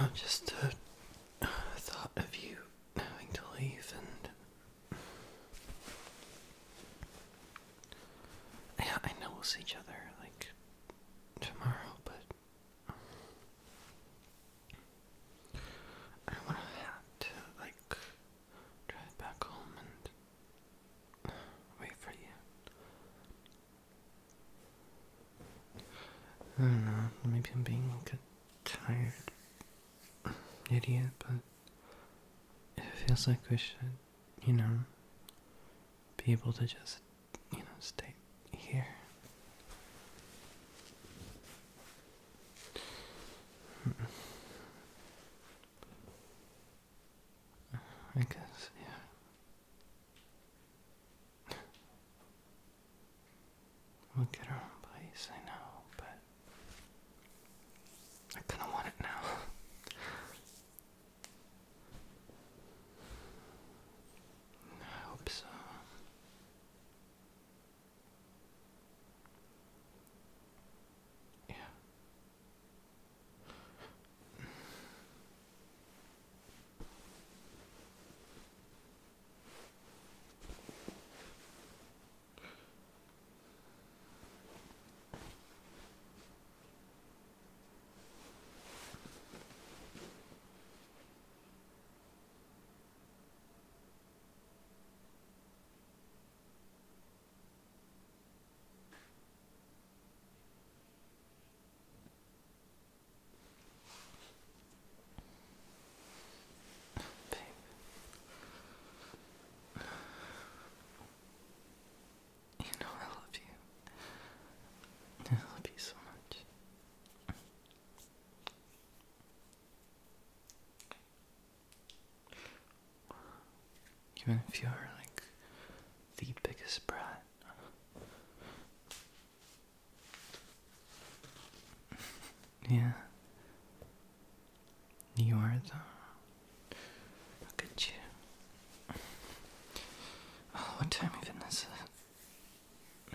just thought of you having to leave, and yeah, I know we'll see each other like tomorrow, but I don't want to have to like drive back home and wait for you. I don't know, maybe I'm being like a tired idiot, but it feels like we should, be able to just, stay here. I guess, yeah. We'll get our own place, I know, but I kinda want it now. I hope so. Yeah. Babe. I love you. I love you so much. Even if you're like the biggest brat. Yeah. You are though. Look at you. Oh, what time even is it?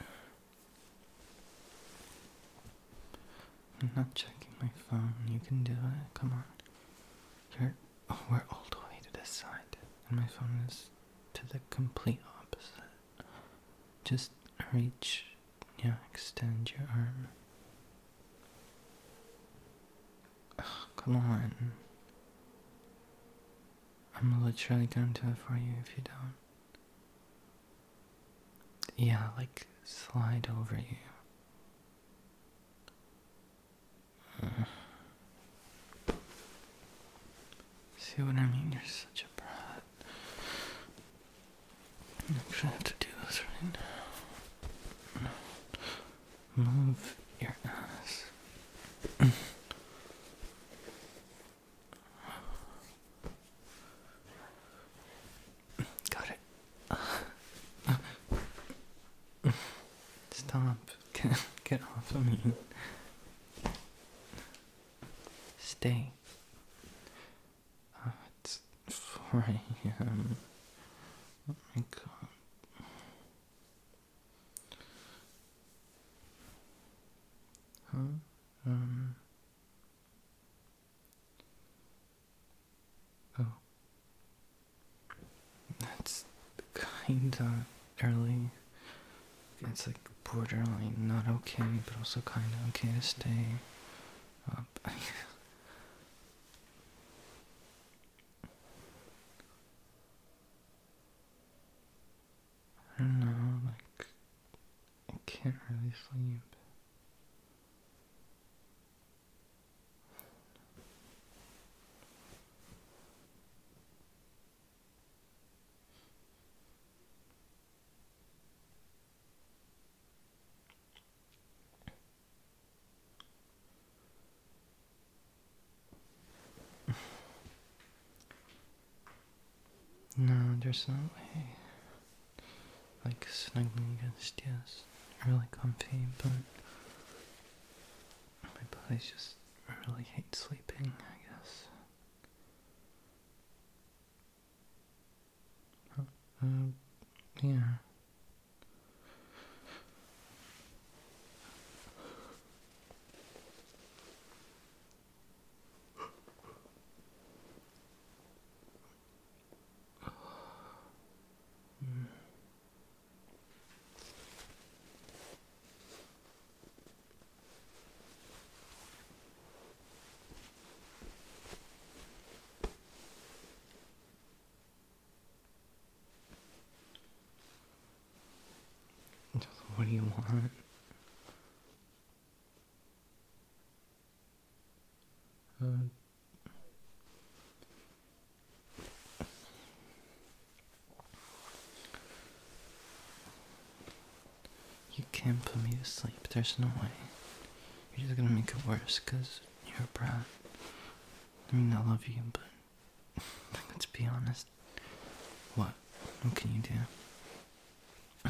I'm not checking my phone. You can do it. Come on. We're all the way to this side, and my phone is to the complete opposite. Just reach, extend your arm. Oh, come on. I'm literally gonna do it for you if you don't. Yeah, like slide over you. See what I mean? You're such a brat. I'm gonna have to do this right now. Move your ass. Got it. Stop. Get off of me. Stay. It's 4 a.m. Oh my god. Huh? Oh. That's kinda early. It's like borderline not okay, but also kinda okay to stay up. I don't know, like, I can't really sleep. No, there's no way. Like, snuggling against you is really comfy, but my body's just really hates sleeping, I guess. Yeah. What do you want? Uh, you can't put me to sleep. There's no way. You're just gonna make it worse because you're a brat. I mean, I love you, but let's be honest. What? What can you do?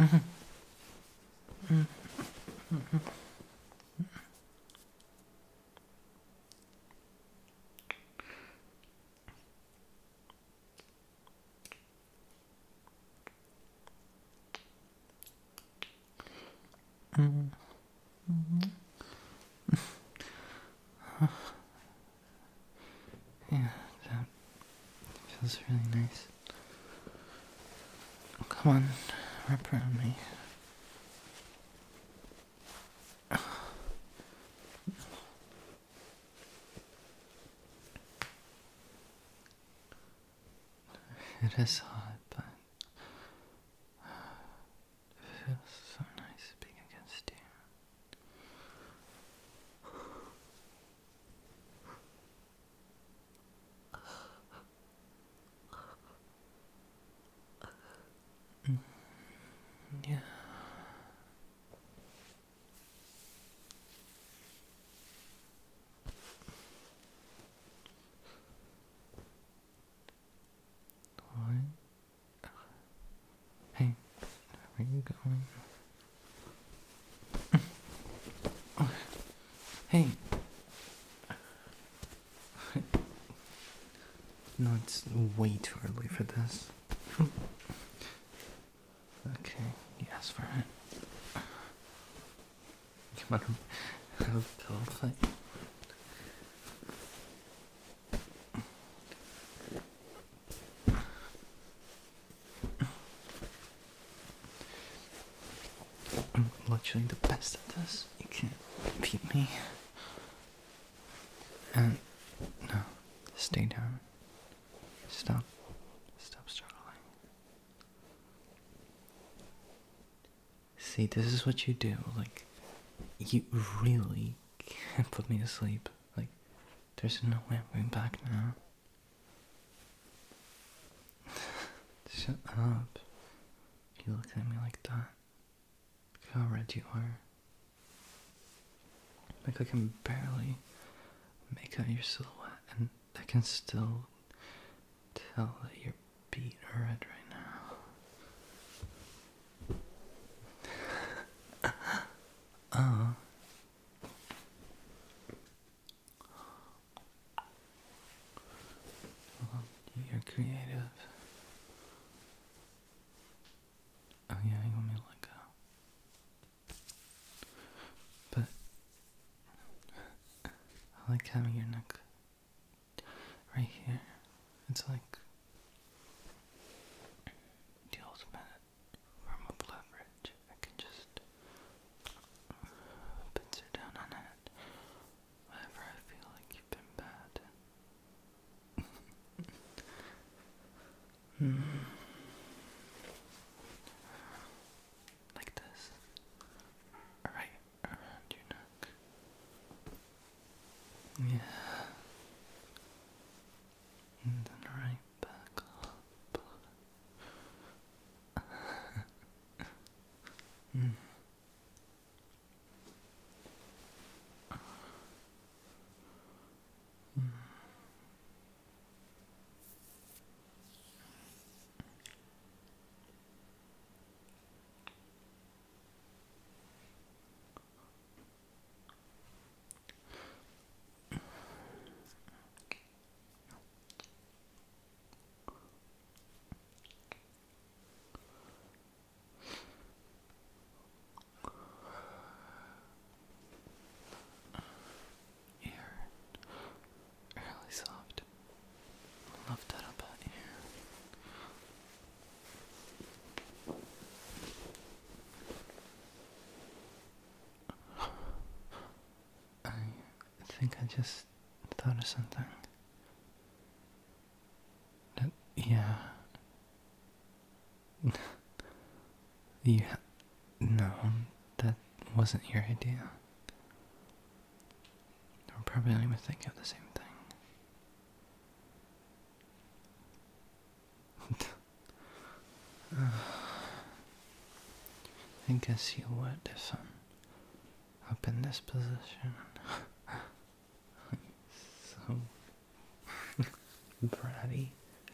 Yeah, that feels really nice. Come on, wrap around me. It is hot, but it feels so nice being against you. Yeah. What? Hey, where are you going? Hey. No, it's way too early for this. Okay, you asked for it. Come on, have a pillow fight. I'm literally the best at this. You can't beat me. And no, stay down. Stop struggling. See, this is what you do. Like, you really can't put me to sleep. Like, there's no way I'm going back now. Shut up. You look at me like that. Look how red you are. Like, I can barely make out your silhouette, and I can still tell that you're beat red right now. Well, you're creative. Oh yeah, you want me to let go. But I like having your neck right here. It's like the ultimate form of leverage. I can just pincer down on it whenever I feel like you've been bad. Like this. Right around your neck. Yeah. And then right back up. You're really soft. I love that about you. I think I just thought of something. Yeah. Yeah. No. wasn't your idea. We're probably not even thinking of the same thing. I guess you would if I'm up in this position. So bratty.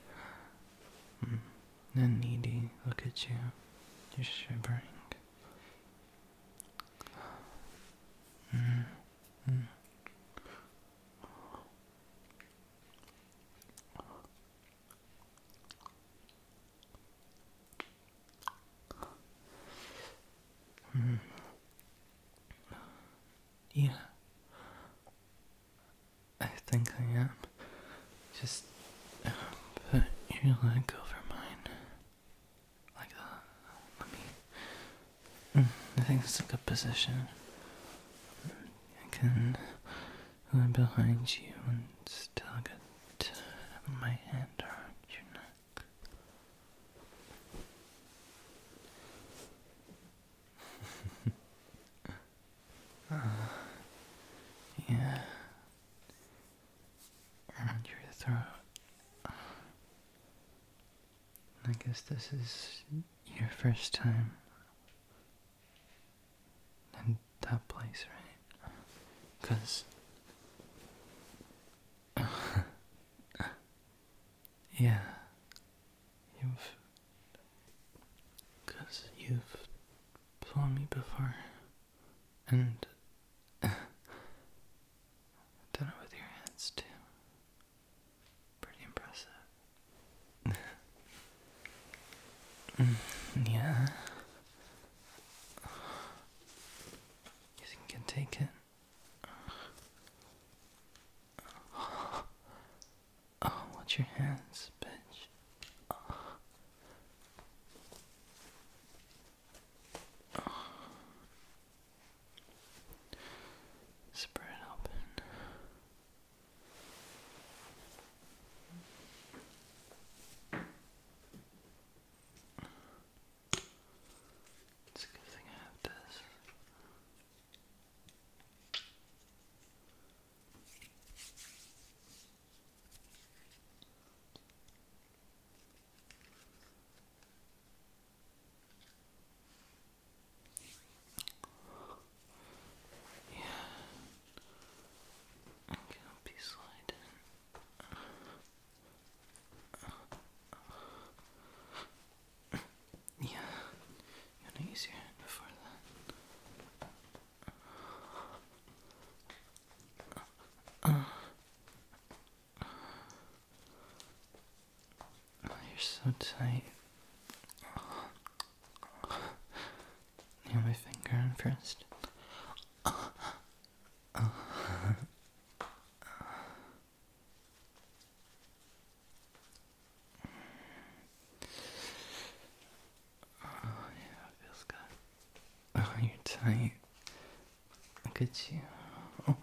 And needy. Look at you. You're shivering. Yeah. I think I am. Just put your leg over mine. Like that. I think it's a good position. I can lie behind you and still get my hand around your neck. Yeah. Around your throat. I guess this is your first time in that place, right? 'Cause yeah, you've flown me before, and done it with your hands too. Pretty impressive. Yeah. You think you can take it? Oh, watch your hands, bitch. Spread open. It's a good thing I have this. Okay, I'll be sliding. Yeah, you wanna use your hand before that. Oh, you're so tight. You have my finger on first. Oh, yeah, it feels good. Oh, you're tight. Look at you. Oh.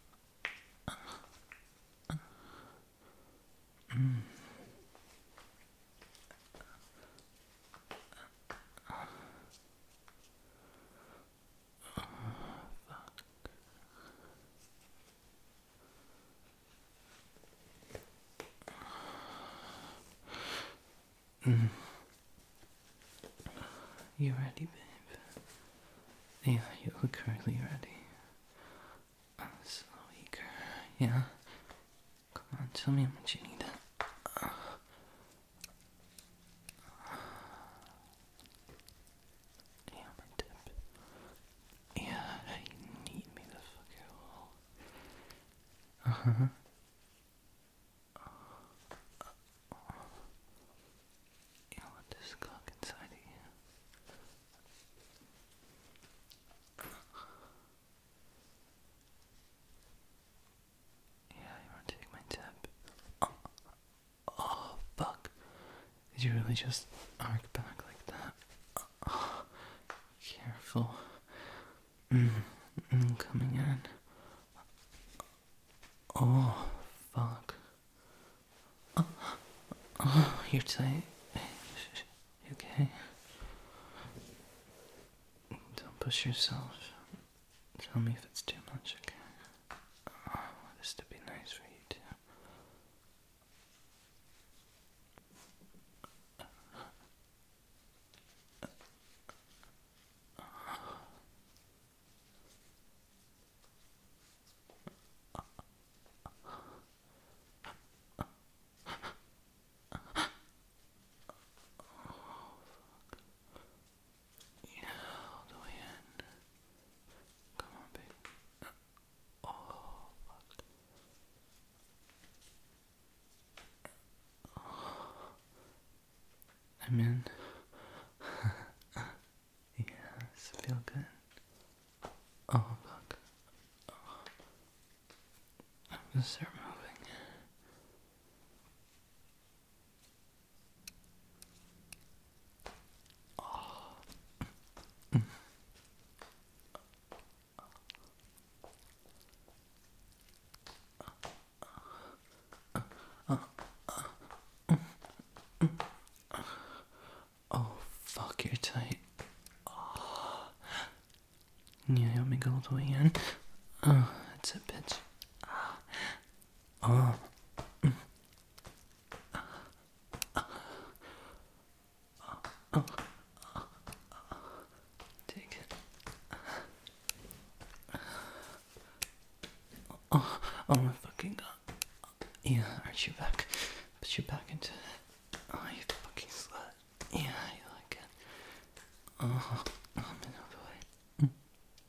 You ready, babe? Yeah, you look really ready. I'm so eager. Yeah? Come on, tell me how much you need. Yeah, my tip. Yeah, you need me to fuck your hole. Uh-huh. You want this cock inside of you. Yeah, you wanna take my tip? Oh, fuck. Did you really just arc back like that? Oh, careful. Coming in. Oh, fuck. Oh, you're tight. You okay? Don't push yourself. Tell me if it's too much, okay? Oh, I want this to be nice for you too. Yeah, all the way in. Come on, baby. Oh, fuck. I'm in. Yes, feel good. Oh, fuck. I'm gonna start moving. Oh, fuck, you're tight. Oh. Yeah, you want me to go all the way in? Oh, that's it, bitch. Oh. Take it. Oh, oh my fucking god. Yeah, arch your back. Put your back into it. Oh, you fucking slut. Yeah, you like it. Oh, I'm in all the way.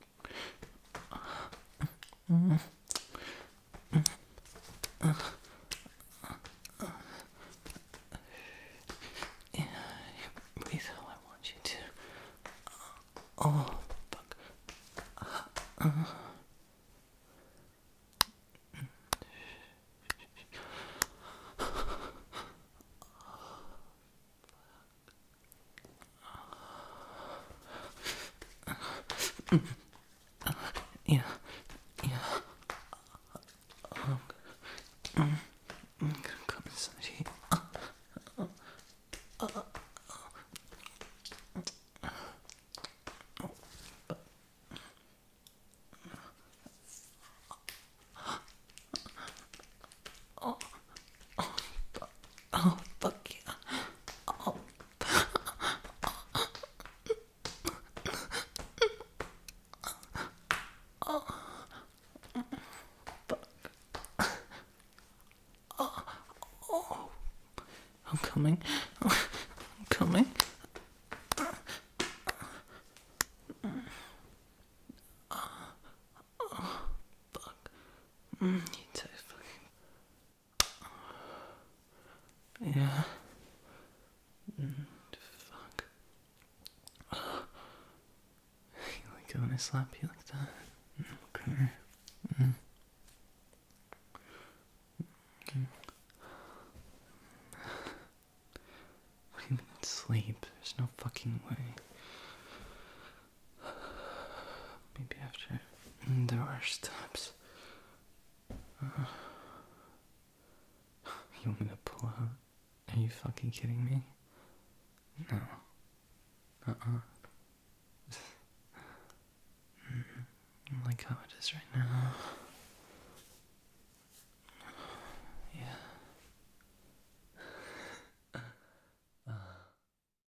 Yeah, breathe how I want you to. Oh, fuck. Yeah, yeah. I'm gonna come inside here. Oh, fuck yeah. Oh, I'm coming. I'm coming. You tight fucking. Yeah. Fuck. You like it when I slap you like that? Okay. We can sleep. There's no fucking way. Maybe after there are steps. You want me to pull out? Are you fucking kidding me? No. I like how it is right now.